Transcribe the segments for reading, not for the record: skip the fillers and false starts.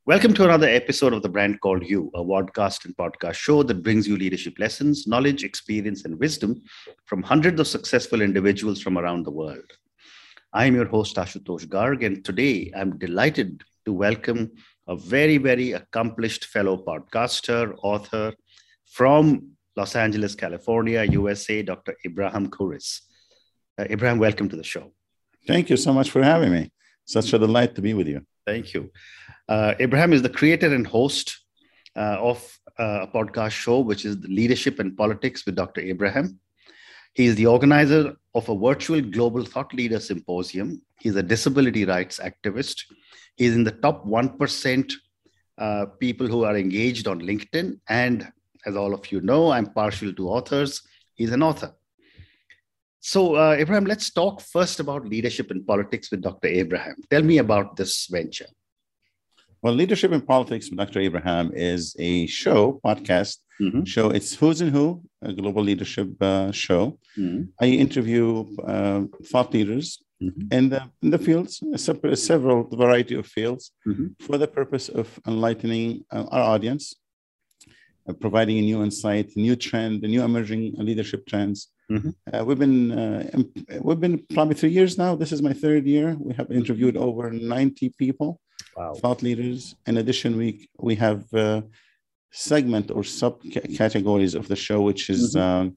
Welcome to another episode of The Brand Called You, a podcast and podcast show that brings you leadership lessons, knowledge, experience, and wisdom from hundreds of successful individuals from around the world. I am your host, Ashutosh Garg, and today I'm delighted to welcome a very, very accomplished fellow podcaster, author from Los Angeles, California, USA, Dr. Ibrahim Kouris. Ibrahim, welcome to the show. Thank you so much for having me. Such a delight to be with you. Thank you. Ibrahim is the creator and host of a podcast show, which is Leadership and Politics with Dr. Ibrahim. He is the organizer of a virtual global thought leader symposium. He's a disability rights activist. He's in the top 1% people who are engaged on LinkedIn. And as all of you know, I'm partial to authors. He's an author. So, Ibrahim, let's talk first about Leadership and Politics with Dr. Ibrahim. Tell me about this venture. Well, Leadership and Politics with Dr. Ibrahim is a podcast show. It's Who's and Who, a global leadership show. I interview thought leaders in the fields, several variety of fields, for the purpose of enlightening our audience, providing a new insight, new trend, the new emerging leadership trends. We've been probably 3 years now. This is my third year. We have interviewed over 90 people, thought leaders. In addition, we have segment or subcategories of the show, which is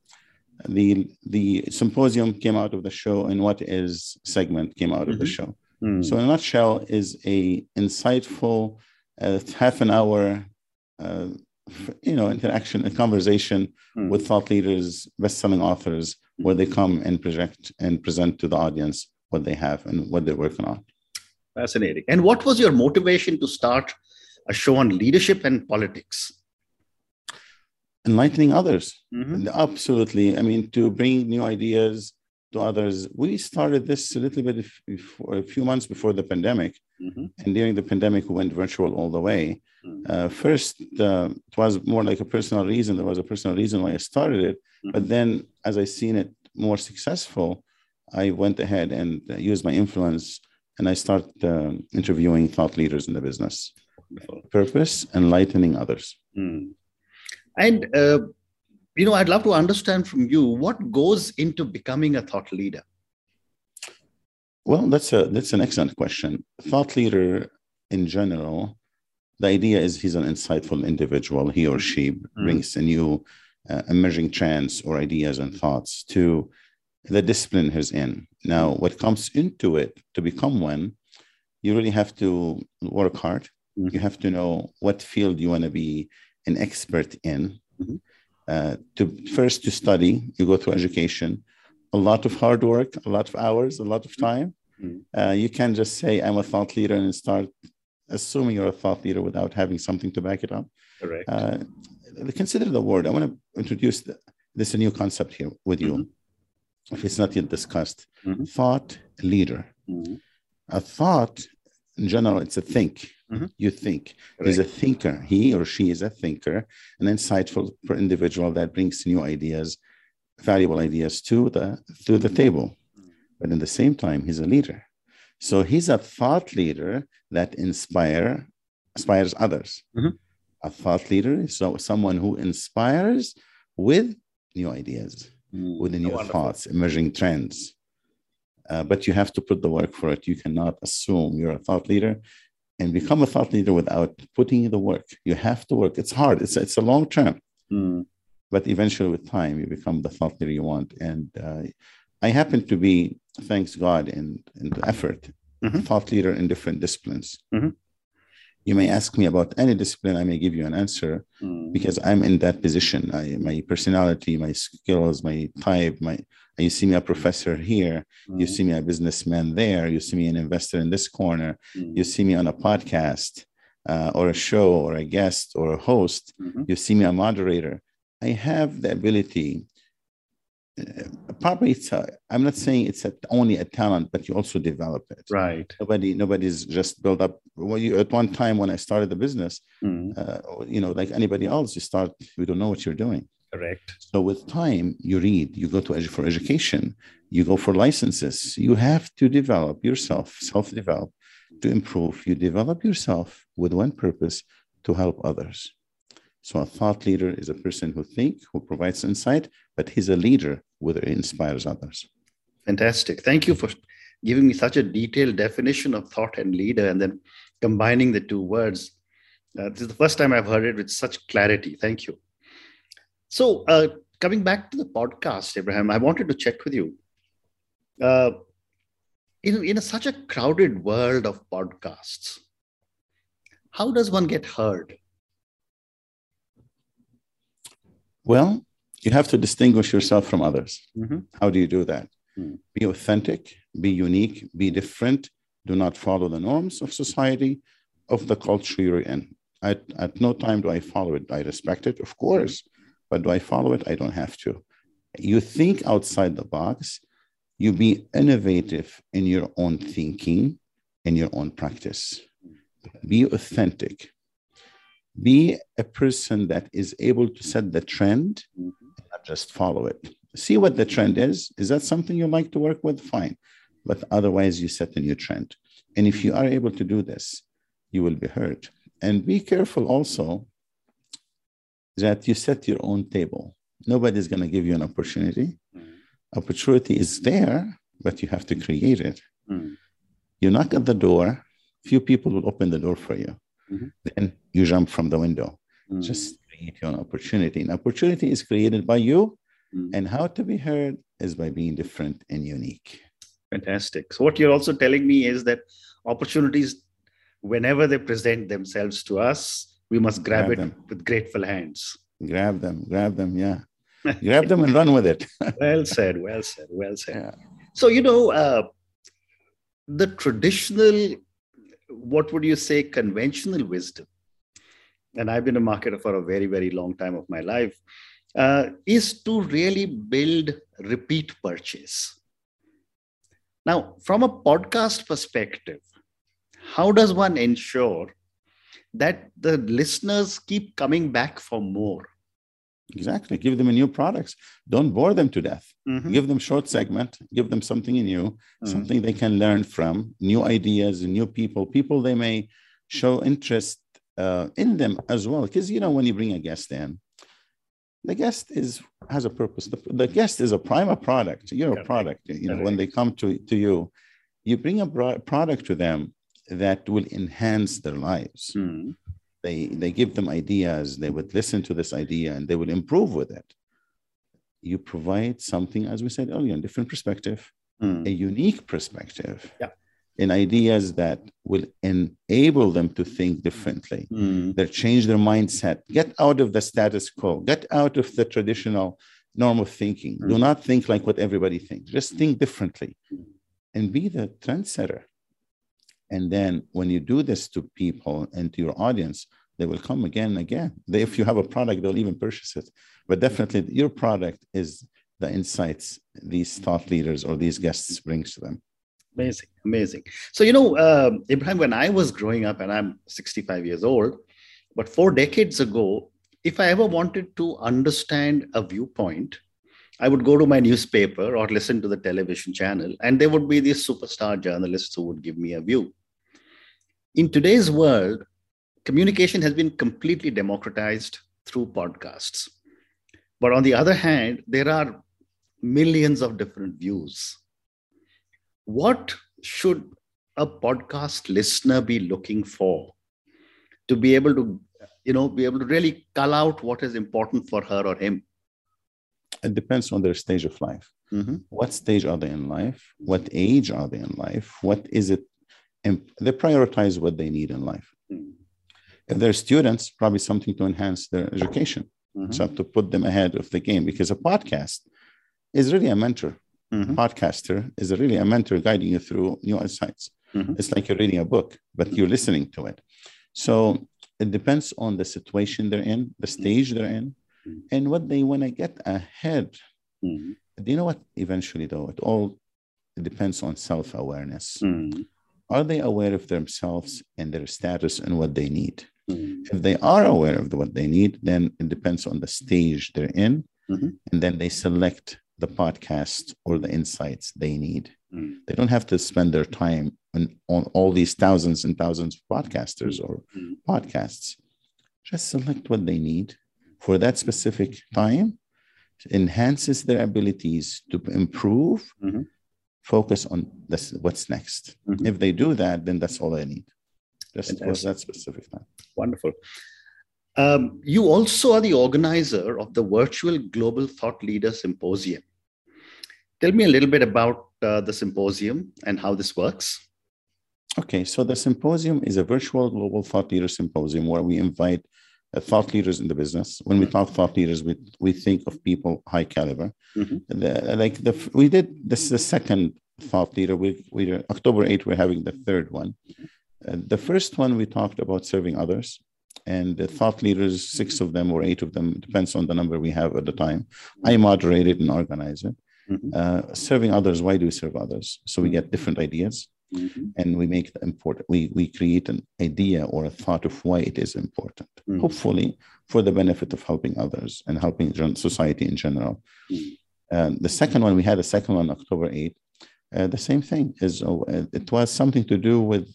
the symposium came out of the show, and what is segment came out of the show. So in a nutshell, is a insightful half an hour interaction and conversation with thought leaders, best-selling authors, where they come and project and present to the audience what they have and what they're working on. Fascinating. And what was your motivation to start a show on leadership and politics? Enlightening others. Absolutely. I mean, to bring new ideas to others. We started this a little bit a few months before the pandemic. And during the pandemic, we went virtual all the way. First, it was more like a personal reason. There was a personal reason why I started it. But then, as I seen it more successful, I went ahead and used my influence, and I started interviewing thought leaders in the business. Wonderful. Purpose, enlightening others. And, I'd love to understand from you, what goes into becoming a thought leader? Well, that's an excellent question. Thought leader in general, the idea is he's an insightful individual. He or she brings a new emerging trends or ideas and thoughts to the discipline he's in. Now, what comes into it to become one, you really have to work hard. You have to know what field you want to be an expert in. To study, you go through education, a lot of hard work, a lot of hours, a lot of time. You can't just say, I'm a thought leader and start assuming you're a thought leader without having something to back it up. Correct. Consider the word. I want to introduce this a new concept here with you, if it's not yet discussed. Thought leader. A thought, in general, it's a think. You think. Correct. He's a thinker. He or she is a thinker, an insightful individual that brings new ideas, valuable ideas to the table. But in the same time, he's a leader. So he's a thought leader that inspires others. A thought leader is someone who inspires with new ideas, with the new thoughts, emerging trends. But you have to put the work for it. You cannot assume you're a thought leader and become a thought leader without putting in the work. You have to work. It's hard. It's a long term. But eventually, with time, you become the thought leader you want. And I happen to be, thanks God, in the effort, thought leader in different disciplines. You may ask me about any discipline, I may give you an answer because I'm in that position. My personality, my skills, my type, you see me a professor here, you see me a businessman there, you see me an investor in this corner, you see me on a podcast or a show or a guest or a host, you see me a moderator. I have the ability. Probably I'm not saying it's only a talent, but you also develop it. Right. Nobody's just built up. Well, at one time when I started the business, like anybody else, you don't know what you're doing. Correct. So with time, you read, you go for education, you go for licenses. You have to develop yourself, self-develop, to improve, you develop yourself with one purpose: to help others. So a thought leader is a person who thinks, who provides insight, but he's a leader whether he inspires others. Fantastic. Thank you for giving me such a detailed definition of thought and leader, and then combining the two words. This is the first time I've heard it with such clarity. Thank you. So coming back to the podcast, Abraham, I wanted to check with you. In such a crowded world of podcasts, how does one get heard? Well, you have to distinguish yourself from others. Mm-hmm. How do you do that? Be authentic, be unique, be different. Do not follow the norms of society, of the culture you're in. At no time do I follow it. I respect it, of course, but do I follow it? I don't have to. You think outside the box. You be innovative in your own thinking, in your own practice. Be authentic. Be a person that is able to set the trend, not just follow it. See what the trend is. Is that something you like to work with? Fine. But otherwise, you set a new trend. And if you are able to do this, you will be heard. And be careful also that you set your own table. Nobody's going to give you an opportunity. Opportunity is there, but you have to create it. You knock at the door, few people will open the door for you. Then you jump from the window. Just create your own opportunity. And opportunity is created by you, and how to be heard is by being different and unique. Fantastic. So what you're also telling me is that opportunities, whenever they present themselves to us, we must grab it with grateful hands. Grab them, yeah. Grab them and run with it. Well said. Yeah. So, the traditional, what would you say, conventional wisdom, and I've been a marketer for a very, very long time of my life, is to really build repeat purchase. Now, from a podcast perspective, how does one ensure that the listeners keep coming back for more? Exactly. Give them a new products. Don't bore them to death. Give them short segment. Give them something new, something they can learn from, new ideas, new people they may show interest in them as well. Because, when you bring a guest in, the guest has a purpose. The guest is a prime product. You're a product. When they come to you, you bring a product to them that will enhance their lives. They give them ideas. They would listen to this idea and they will improve with it. You provide something, as we said earlier, a different perspective, a unique perspective, and ideas that will enable them to think differently. That change their mindset. Get out of the status quo. Get out of the traditional normal thinking. Do not think like what everybody thinks. Just think differently and be the trendsetter. And then when you do this to people and to your audience, they will come again and again. If you have a product, they'll even purchase it. But definitely your product is the insights these thought leaders or these guests brings to them. Amazing. So, Ibrahim, when I was growing up, and I'm 65 years old, but 4 decades ago, if I ever wanted to understand a viewpoint, I would go to my newspaper or listen to the television channel, and there would be these superstar journalists who would give me a view. In today's world, communication has been completely democratized through podcasts. But on the other hand, there are millions of different views. What should a podcast listener be looking for to be able to, really cull out what is important for her or him? It depends on their stage of life. What stage are they in life? What age are they in life? What is it? They prioritize what they need in life. If they're students, probably something to enhance their education. So to put them ahead of the game, because a podcast is really a mentor. Podcaster is really a mentor guiding you through new insights. It's like you're reading a book, but you're listening to it. So it depends on the situation they're in, the stage they're in, and what they want to get ahead. Do you know what? Eventually, though, it depends on self-awareness. Are they aware of themselves and their status and what they need? If they are aware of what they need, then it depends on the stage they're in. And then they select the podcast or the insights they need. They don't have to spend their time on all these thousands and thousands of podcasters or podcasts. Just select what they need for that specific time, enhances their abilities to improve, focus on this, what's next. If they do that, then that's all they need. Just for that specific time. Wonderful. You also are the organizer of the Virtual Global Thought Leader Symposium. Tell me a little bit about the symposium and how this works. Okay, so the symposium is a virtual global thought leader symposium where we invite thought leaders in the business. When we talk thought leaders, we think of people high caliber. We did this is the second thought leader. We October 8th, we're having the third one. The first one we talked about serving others, and the thought leaders, 6 of them or 8 of them, depends on the number we have at the time. I moderate it and organize it. Serving others. Why do we serve others? So we get different ideas. And we make the important, we create an idea or a thought of why it is important, hopefully for the benefit of helping others and helping society in general. The second one, we had a second one, October 8th. The same thing is, it was something to do with,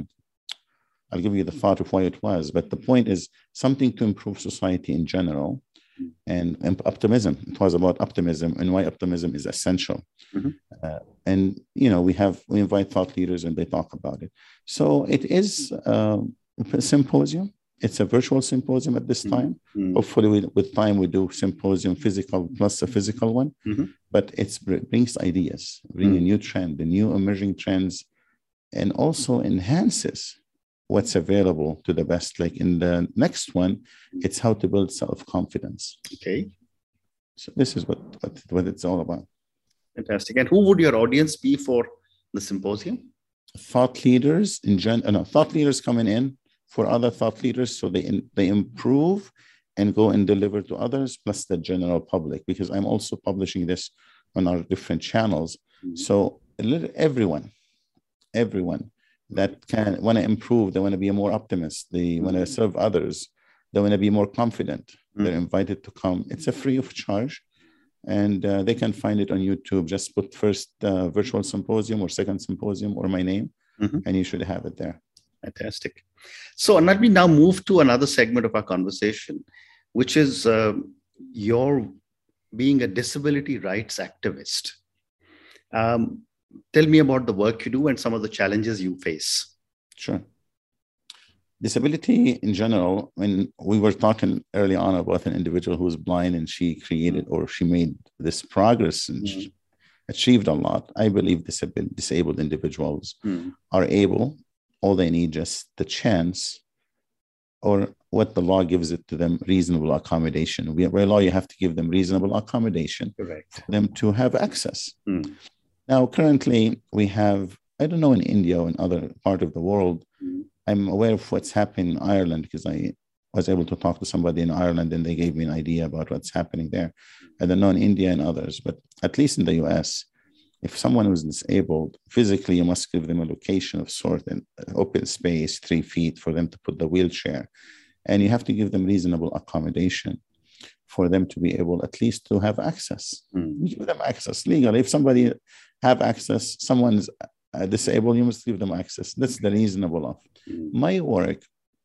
I'll give you the thought of why it was, but the point is something to improve society in general. And optimism. It was about optimism and why optimism is essential. And we invite thought leaders and they talk about it. So it is a symposium. It's a virtual symposium at this time. Hopefully, with time, we do symposium physical plus a physical one. But it brings ideas, bring a new trend, the new emerging trends, and also enhances what's available to the best. Like in the next one, it's how to build self-confidence. Okay. So this is what it's all about. Fantastic. And who would your audience be for the symposium? Thought leaders in general. Thought leaders coming in for other thought leaders, so they improve and go and deliver to others, plus the general public, because I'm also publishing this on our different channels. So everyone that want to improve, they want to be a more optimist, they want to serve others, they want to be more confident. They're invited to come. It's a free of charge, and they can find it on YouTube. Just put first virtual symposium or second symposium or my name, and you should have it there. Fantastic. So let me now move to another segment of our conversation, which is your being a disability rights activist. Tell me about the work you do and some of the challenges you face. Sure. Disability in general, when we were talking early on about an individual who was blind and she created or she made this progress and achieved a lot, I believe disabled individuals are able, all they need just the chance or what the law gives it to them, reasonable accommodation. By law, you have to give them reasonable accommodation for them to have access. Now, currently, we have, I don't know in India or in other part of the world, I'm aware of what's happening in Ireland because I was able to talk to somebody in Ireland and they gave me an idea about what's happening there. I don't know in India and others, but at least in the US, if someone was disabled, physically, you must give them a location of sort, an open space, 3 feet for them to put the wheelchair. And you have to give them reasonable accommodation for them to be able at least to have access. You give them access legally. If somebody have access, someone's disabled, you must give them access. That's the reasonable of. My work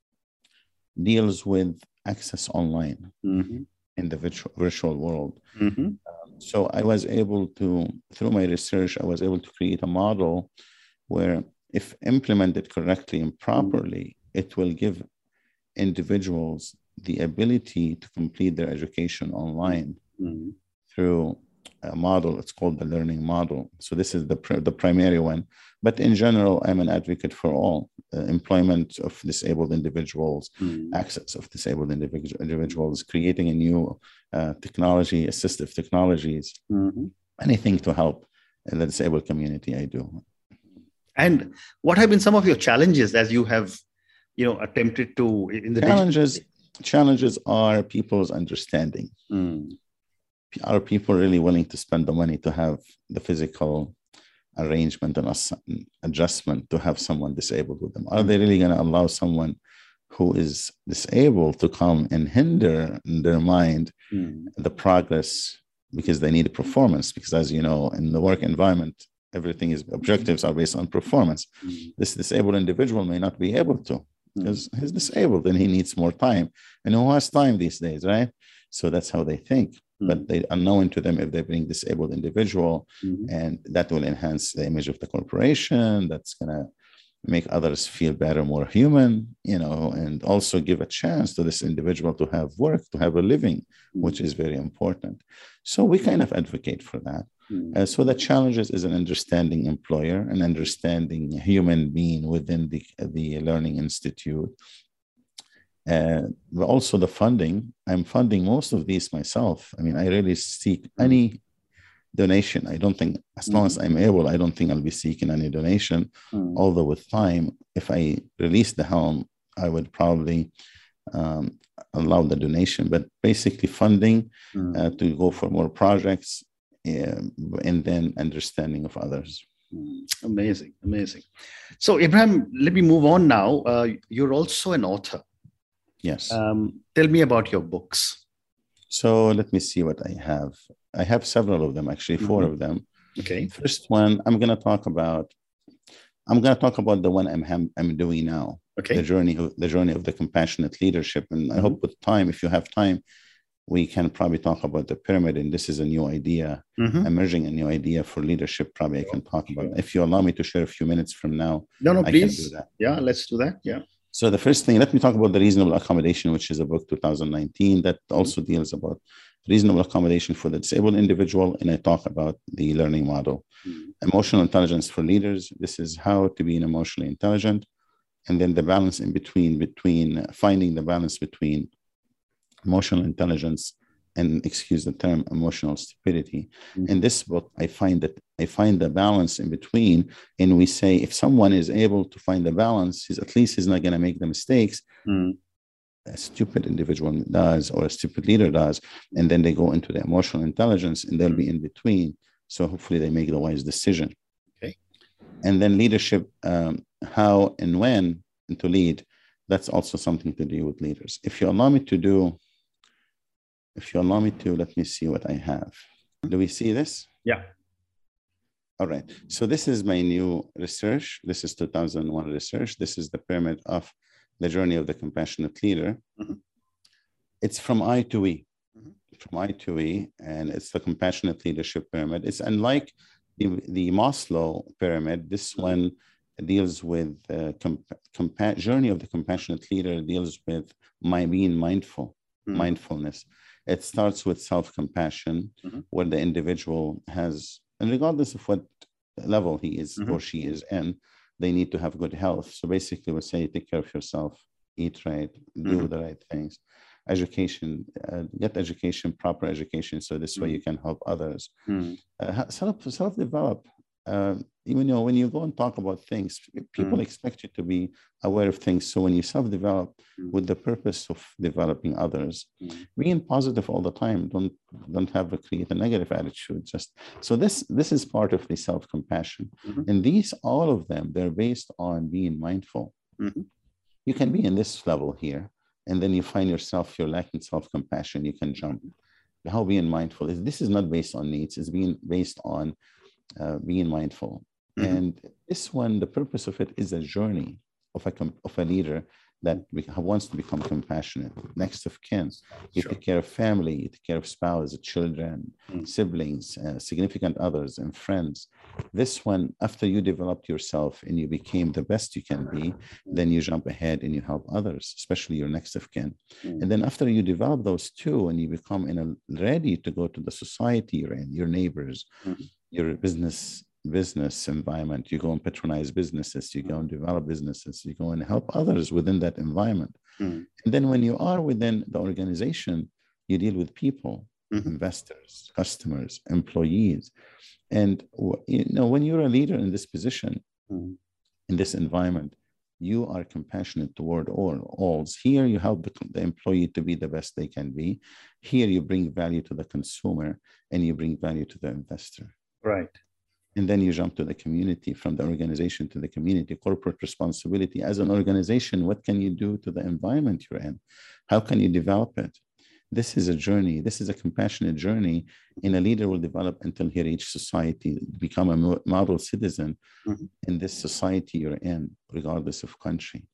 deals with access online in the virtual world. So I was able to, through my research, I was able to create a model where if implemented correctly and properly, it will give individuals the ability to complete their education online through a model. It's called the learning model. So this is the primary one. But in general, I'm an advocate for all employment of disabled individuals, access of disabled individuals, creating a new technology, assistive technologies, anything to help the disabled community, I do. And what have been some of your challenges as you have, attempted to in the Challenges are people's understanding. Are people really willing to spend the money to have the physical arrangement and adjustment to have someone disabled with them? Are they really going to allow someone who is disabled to come and hinder in their mind the progress because they need a performance? Because as you know, in the work environment, everything is objectives are based on performance. This disabled individual may not be able to because he's disabled and he needs more time. And who has time these days, right? So that's how they think. But they unknown to them if they bring disabled individual, and that will enhance the image of the corporation. That's gonna make others feel better, more human, and also give a chance to this individual to have work, to have a living, which is very important. So we kind of advocate for that. So the challenges is an understanding employer, an understanding human being within the Learning Institute. But also the funding. I'm funding most of these myself. I mean, I really seek any donation. I don't think, as long as I'm able, I don't think I'll be seeking any donation. Although with time, if I release the helm, I would probably allow the donation. But basically funding to go for more projects, and then understanding of others. Amazing. So Abraham, let me move on now. You're also an author. Yes. Tell me about your books. So let me see what I have. I have several of them, actually, 4 of them. Okay. First one, I'm going to talk about the one I'm doing now. Okay. The journey of the compassionate leadership. And I hope with time, if you have time, we can probably talk about the pyramid. And this is a new idea, emerging a new idea for leadership. Probably I can talk about it. If you allow me to share a few minutes from now. No, I please. can do that. Yeah, let's do that. Yeah. So the first thing, let me talk about the reasonable accommodation, which is a book 2019 that also deals about reasonable accommodation for the disabled individual. And I talk about the learning model. Emotional intelligence for leaders. This is how to be an emotionally intelligent. And then the balance in between finding the balance between emotional intelligence and, excuse the term, emotional stupidity. In this book, I find the balance in between, and we say if someone is able to find the balance, at least he's not going to make the mistakes a stupid individual does or a stupid leader does, and then they go into the emotional intelligence and they'll be in between. So hopefully they make the wise decision. Okay. And then leadership, how and when to lead, that's also something to do with leaders. If you allow me to, let me see what I have. Do we see this? Yeah. All right. So this is my new research. This is 2001 research. This is the pyramid of the journey of the compassionate leader. It's from I to we. From I to we, and it's the compassionate leadership pyramid. It's unlike the Maslow pyramid. This one deals with journey of the compassionate leader, deals with being mindfulness. It starts with self-compassion, where the individual has, and regardless of what level he is or she is in, they need to have good health. So basically we'll say, take care of yourself, eat right, do the right things. Education, get education, proper education, so this way you can help others. Self-develop. When you go and talk about things, people expect you to be aware of things. So when you self-develop with the purpose of developing others, being positive all the time, don't create a negative attitude. So this is part of the self-compassion. And all of them, they're based on being mindful. You can be in this level here, and then you find yourself, you're lacking self-compassion, you can jump. How being mindful is, this is not based on needs, it's being based on being mindful. And this one, the purpose of it is a journey of a leader that wants to become compassionate, next of kin. You take care of family, you take care of spouse, children, siblings, significant others, and friends. This one, after you developed yourself and you became the best you can be, then you jump ahead and you help others, especially your next of kin. And then after you develop those two and you become ready to go to the society you're in, your neighbors, your business environment, you go and patronize businesses, you go and develop businesses, you go and help others within that environment. And then when you are within the organization, you deal with people, investors, customers, employees. And when you're a leader in this position, in this environment, you are compassionate toward all. Here you help the employee to be the best they can be. Here you bring value to the consumer and you bring value to the investor. Right. And then you jump to the community, from the organization to the community, corporate responsibility. As an organization, what can you do to the environment you're in? How can you develop it? This is a journey. This is a compassionate journey. And a leader will develop until he reaches society, become a model citizen in this society you're in, regardless of country.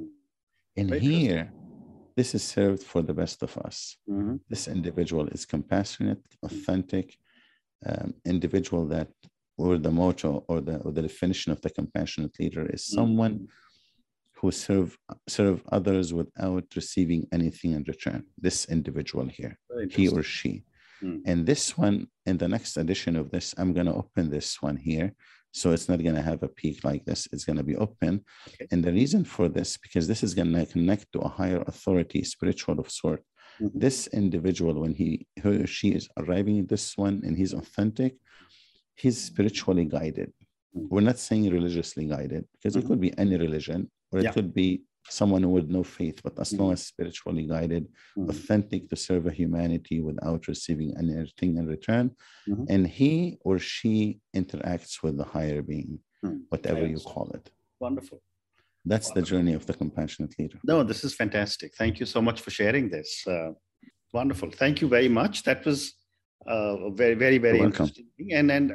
And here, this is served for the best of us. This individual is compassionate, authentic, individual that, or the motto or the definition of the compassionate leader is someone who serve others without receiving anything in return. This individual here, he or she. And this one, in the next edition of this, I'm going to open this one here. So it's not going to have a peak like this. It's going to be open. And the reason for this, because this is going to connect to a higher authority, spiritual of sort. This individual, when he or she is arriving at this one and he's authentic, he's spiritually guided. We're not saying religiously guided, because it could be any religion, or it could be someone with no faith, but as long as spiritually guided, authentic to serve a humanity without receiving anything in return. And he or she interacts with the higher being, whatever you call it. Wonderful. That's the journey of the compassionate leader. No, this is fantastic. Thank you so much for sharing this. Wonderful. Thank you very much. That was very, very, very interesting. And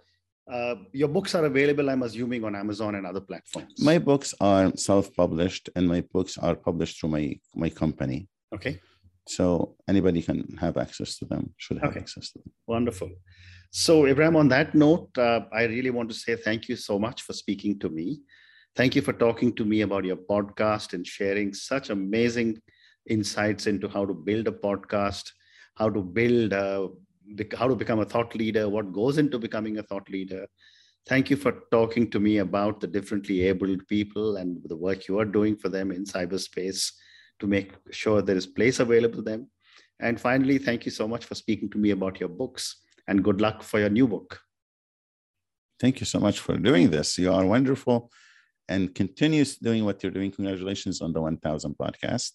your books are available, I'm assuming, on Amazon and other platforms. My books are self-published, and my books are published through my company. Okay. So anybody can have access to them, should have access to them. Wonderful. So Abraham, on that note, I really want to say thank you so much for speaking to me. Thank you for talking to me about your podcast and sharing such amazing insights into how to build a podcast, how to build how to become a thought leader, what goes into becoming a thought leader. Thank you for talking to me about the differently abled people and the work you are doing for them in cyberspace to make sure there is place available to them. And finally, thank you so much for speaking to me about your books, and good luck for your new book. Thank you so much for doing this. You are wonderful, and continue doing what you're doing. Congratulations on the 1000 podcast.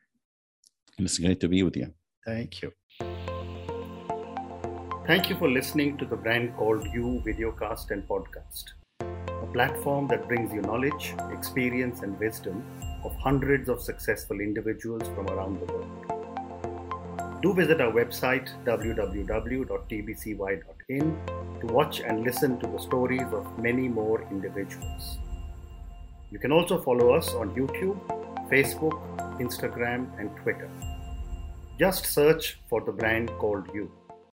And it's great to be with you. Thank you. Thank you for listening to the Brand Called You videocast and podcast, a platform that brings you knowledge, experience, and wisdom of hundreds of successful individuals from around the world. Do visit our website, www.tbcy.in, to watch and listen to the stories of many more individuals. You can also follow us on YouTube, Facebook, Instagram, and Twitter. Just search for the Brand Called You.